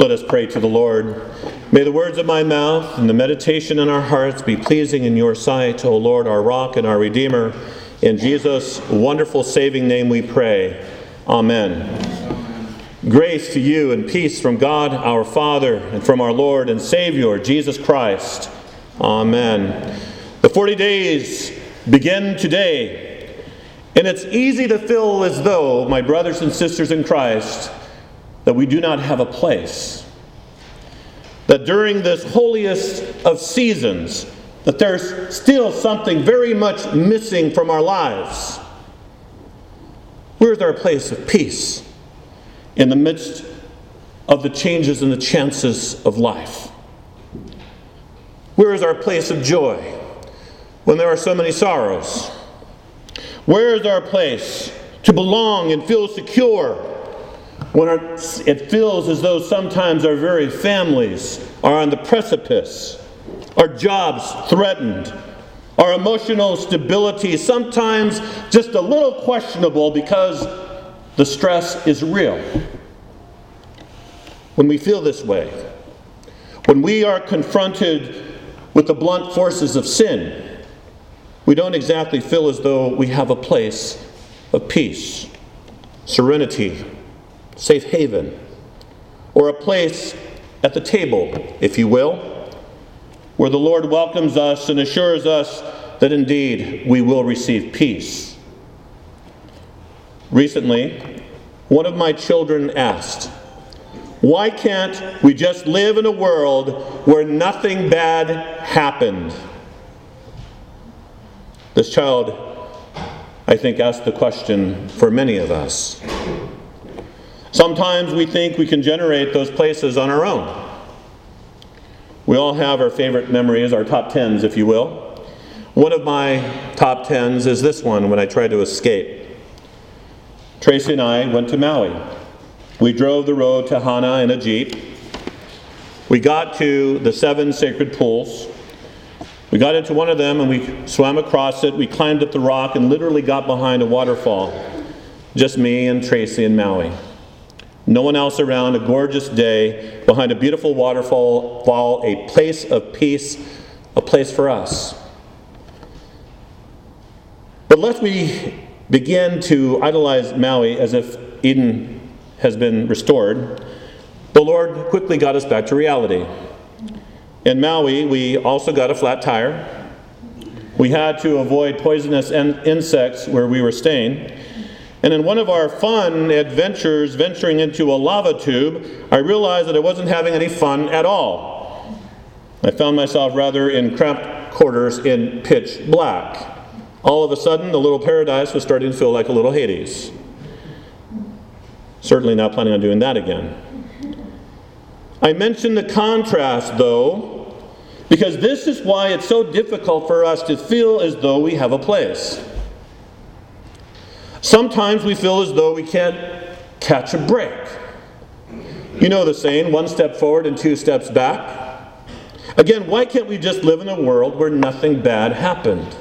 Let us pray to the Lord. May the words of my mouth and the meditation in our hearts be pleasing in your sight, O Lord, our rock and our Redeemer. In Jesus' wonderful saving name we pray. Amen. Grace to you and peace from God our Father and from our Lord and Savior, Jesus Christ. Amen. The 40 days begin today, and it's easy to feel as though, my brothers and sisters in Christ, that we do not have a place. That during this holiest of seasons, that there's still something very much missing from our lives. Where's our place of peace in the midst of the changes and the chances of life? Where is our place of joy when there are so many sorrows? Where is our place to belong and feel secure when it feels as though sometimes our very families are on the precipice, our jobs threatened, our emotional stability sometimes just a little questionable because the stress is real? When we feel this way, when we are confronted with the blunt forces of sin, we don't exactly feel as though we have a place of peace, serenity, safe haven, or a place at the table, if you will, where the Lord welcomes us and assures us that indeed we will receive peace. Recently, one of my children asked, "Why can't we just live in a world where nothing bad happened?" This child, I think, asked the question for many of us. Sometimes we think we can generate those places on our own. We all have our favorite memories, our top tens, if you will. One of my top tens is this one when I tried to escape. Tracy and I went to Maui. We drove the road to Hana in a Jeep. We got to the 7 sacred pools. We got into one of them and we swam across it. We climbed up the rock and literally got behind a waterfall. Just me and Tracy in Maui. No one else around, a gorgeous day, behind a beautiful waterfall, a place of peace, a place for us. But lest we begin to idolize Maui as if Eden has been restored, the Lord quickly got us back to reality. In Maui, we also got a flat tire. We had to avoid poisonous insects where we were staying. And in one of our fun adventures, venturing into a lava tube, I realized that I wasn't having any fun at all. I found myself rather in cramped quarters in pitch black. All of a sudden, the little paradise was starting to feel like a little Hades. Certainly not planning on doing that again. I mention the contrast, though, because this is why it's so difficult for us to feel as though we have a place. Sometimes we feel as though we can't catch a break. You know the saying, 1 step forward and 2 steps back. Again, why can't we just live in a world where nothing bad happened?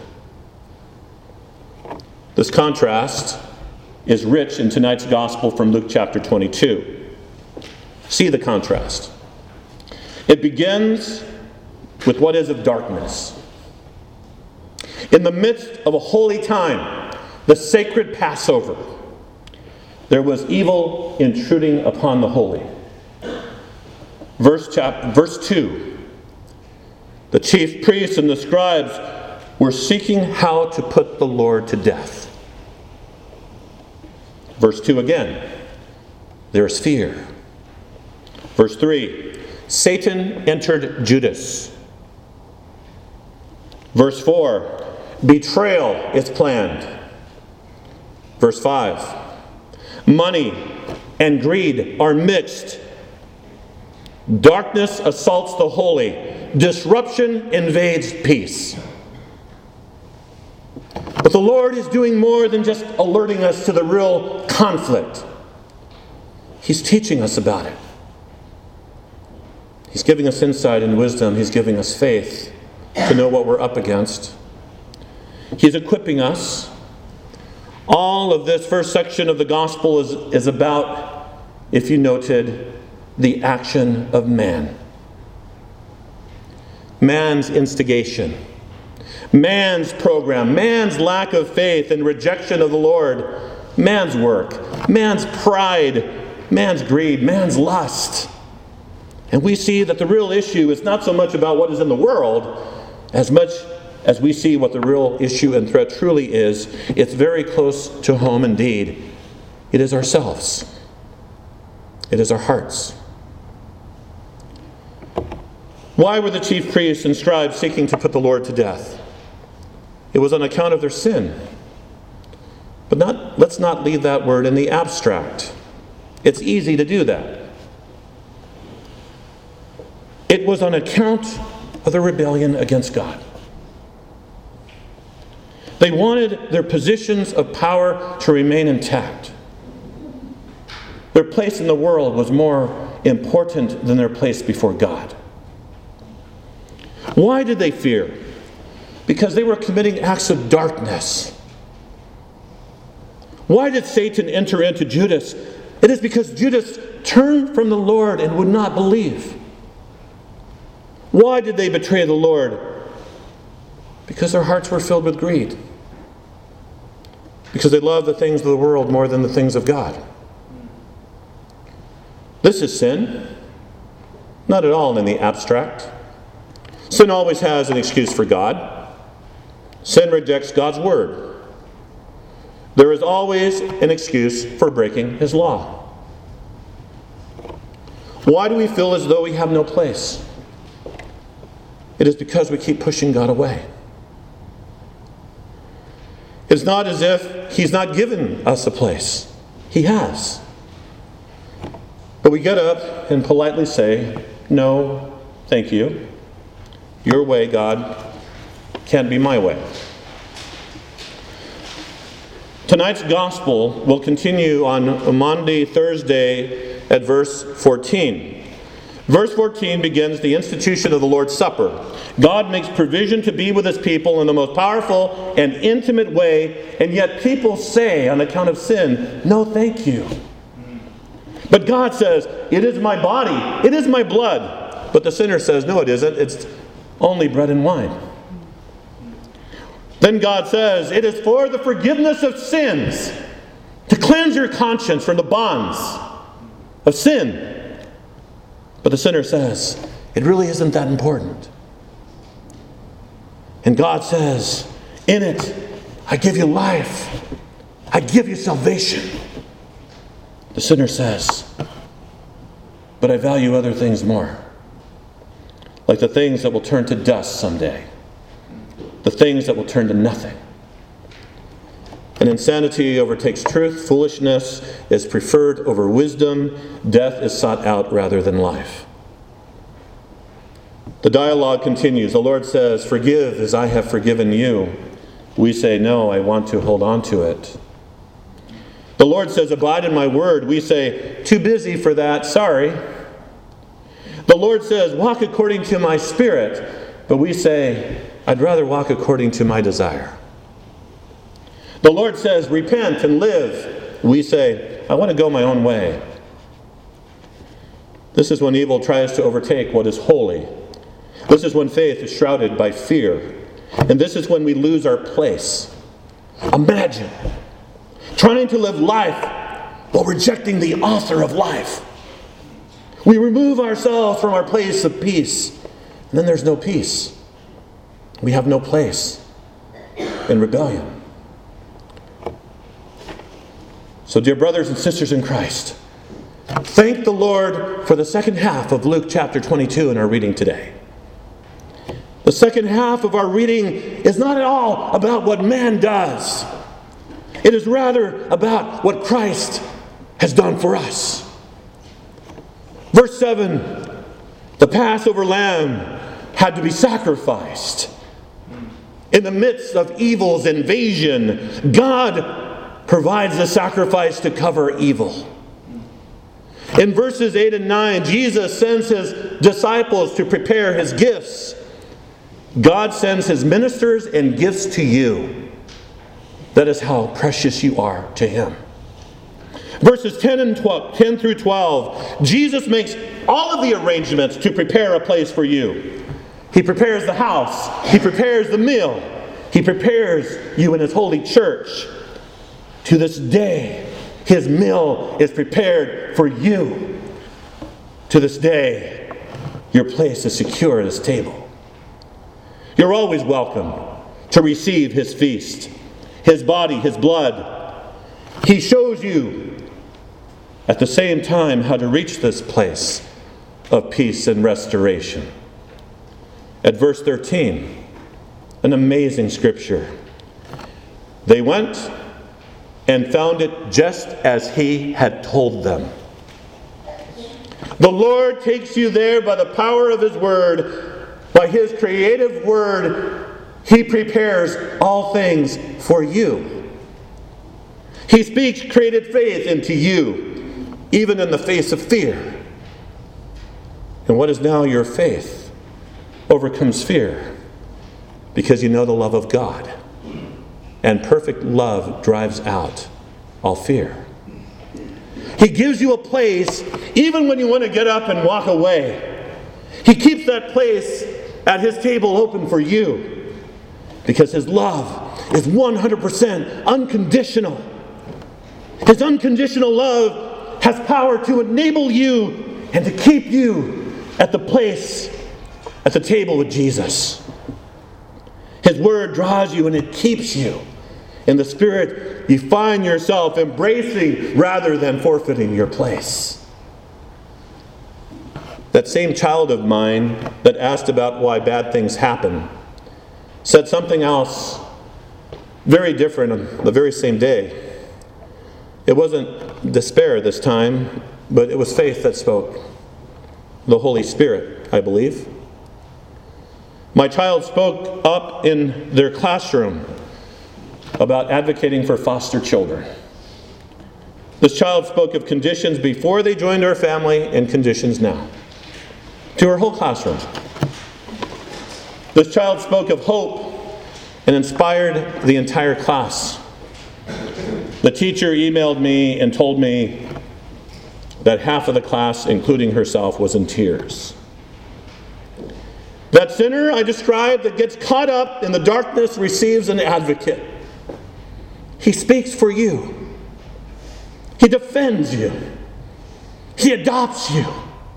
This contrast is rich in tonight's gospel from Luke chapter 22. See the contrast. It begins with what is of darkness. In the midst of a holy time, the sacred Passover, there was evil intruding upon the holy. Verse 2. The chief priests and the scribes were seeking how to put the Lord to death. Verse 2 again. There is fear. Verse 3. Satan entered Judas. Verse 4. Betrayal is planned. Verse 5, money and greed are mixed. Darkness assaults the holy. Disruption invades peace. But the Lord is doing more than just alerting us to the real conflict. He's teaching us about it. He's giving us insight and wisdom. He's giving us faith to know what we're up against. He's equipping us. All of this first section of the gospel is about, if you noted, the action of man. Man's instigation, man's program, man's lack of faith and rejection of the Lord, man's work, man's pride, man's greed, man's lust. And we see that the real issue is not so much about what is in the world, as much as we see what the real issue and threat truly is. It's very close to home indeed. It is ourselves. It is our hearts. Why were the chief priests and scribes seeking to put the Lord to death? It was on account of their sin. But let's not leave that word in the abstract. It's easy to do that. It was on account of their rebellion against God. They wanted their positions of power to remain intact. Their place in the world was more important than their place before God. Why did they fear? Because they were committing acts of darkness. Why did Satan enter into Judas? It is because Judas turned from the Lord and would not believe. Why did they betray the Lord? Because their hearts were filled with greed. Because they loved the things of the world more than the things of God. This is sin. Not at all in the abstract. Sin always has an excuse for God. Sin rejects God's word. There is always an excuse for breaking His law. Why do we feel as though we have no place? It is because we keep pushing God away. It's not as if He's not given us a place. He has. But we get up and politely say, "No, thank you. Your way, God, can't be my way." Tonight's gospel will continue on Maundy Thursday at verse 14. Verse 14 begins the institution of the Lord's Supper. God makes provision to be with His people in the most powerful and intimate way, and yet people say, on account of sin, "No, thank you." But God says, "It is my body, it is my blood." But the sinner says, "No, it isn't. It's only bread and wine." Then God says, "It is for the forgiveness of sins, to cleanse your conscience from the bonds of sin." But the sinner says, "It really isn't that important." And God says, "In it, I give you life. I give you salvation." The sinner says, "But I value other things more. Like the things that will turn to dust someday. The things that will turn to nothing." And insanity overtakes truth. Foolishness is preferred over wisdom. Death is sought out rather than life. The dialogue continues. The Lord says, "Forgive as I have forgiven you." We say, "No, I want to hold on to it." The Lord says, "Abide in my word." We say, "Too busy for that, sorry." The Lord says, "Walk according to my spirit." But we say, "I'd rather walk according to my desire." The Lord says, "Repent and live." We say, "I want to go my own way." This is when evil tries to overtake what is holy. This is when faith is shrouded by fear. And this is when we lose our place. Imagine trying to live life while rejecting the author of life. We remove ourselves from our place of peace, and then there's no peace. We have no place in rebellion. So, dear brothers and sisters in Christ, thank the Lord for the second half of Luke chapter 22 in our reading today. The second half of our reading is not at all about what man does. It is rather about what Christ has done for us. Verse 7, the Passover lamb had to be sacrificed. In the midst of evil's invasion, God provides the sacrifice to cover evil. In verses 8 and 9, Jesus sends His disciples to prepare His gifts. God sends His ministers and gifts to you. That is how precious you are to Him. Verses 10 through 12, Jesus makes all of the arrangements to prepare a place for you. He prepares the house. He prepares the meal. He prepares you in His holy church. To this day, His meal is prepared for you. To this day, your place is secure at His table. You're always welcome to receive His feast, His body, His blood. He shows you at the same time how to reach this place of peace and restoration. At verse 13, an amazing scripture. They went and found it just as He had told them. The Lord takes you there by the power of His word, by His creative word. He prepares all things for you. He speaks created faith into you, even in the face of fear. And what is now your faith overcomes fear, because you know the love of God. And perfect love drives out all fear. He gives you a place even when you want to get up and walk away. He keeps that place at His table open for you, because His love is 100% unconditional. His unconditional love has power to enable you and to keep you at the place, at the table with Jesus. His word draws you and it keeps you. In the Spirit, you find yourself embracing rather than forfeiting your place. That same child of mine that asked about why bad things happen said something else very different on the very same day. It wasn't despair this time, but it was faith that spoke. The Holy Spirit, I believe. My child spoke up in their classroom about advocating for foster children. This child spoke of conditions before they joined our family and conditions now, to her whole classroom. This child spoke of hope and inspired the entire class. The teacher emailed me and told me that half of the class, including herself, was in tears. That sinner I described that gets caught up in the darkness receives an advocate. He speaks for you. He defends you. He adopts you.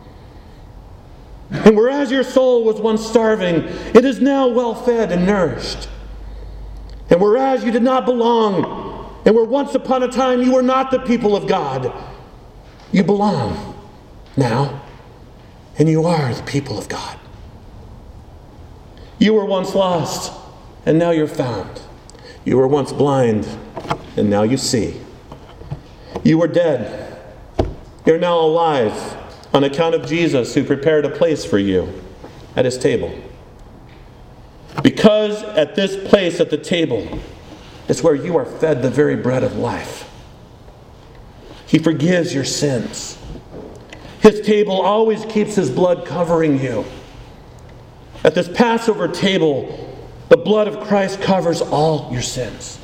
And whereas your soul was once starving, it is now well fed and nourished. And whereas you did not belong, and where once upon a time you were not the people of God, you belong now, and you are the people of God. You were once lost, and now you're found. You were once blind, and now you see. You were dead. You're now alive on account of Jesus, who prepared a place for you at His table. Because at this place at the table, it's where you are fed the very bread of life. He forgives your sins. His table always keeps His blood covering you. At this Passover table, the blood of Christ covers all your sins.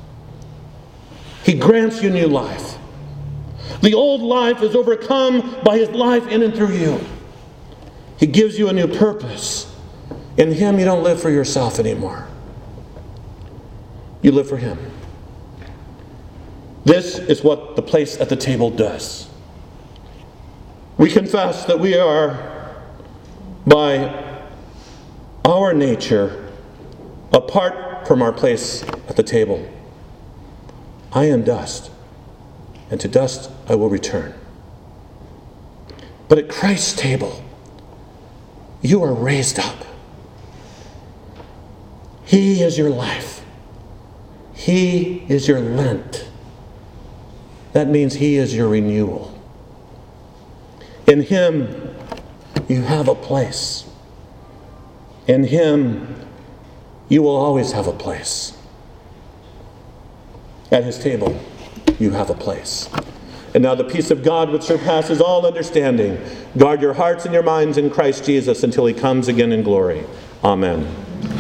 He grants you new life. The old life is overcome by His life in and through you. He gives you a new purpose. In Him you don't live for yourself anymore. You live for Him. This is what the place at the table does. We confess that we are, by our nature, apart from our place at the table. I am dust, and to dust I will return. But at Christ's table, you are raised up. He is your life. He is your Lent. That means He is your renewal. In Him, you have a place. In Him, you will always have a place. At His table, you have a place. And now the peace of God, which surpasses all understanding, guard your hearts and your minds in Christ Jesus until He comes again in glory. Amen.